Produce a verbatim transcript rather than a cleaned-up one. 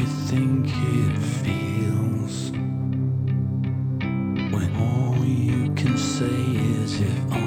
you think it feels when all you can say is if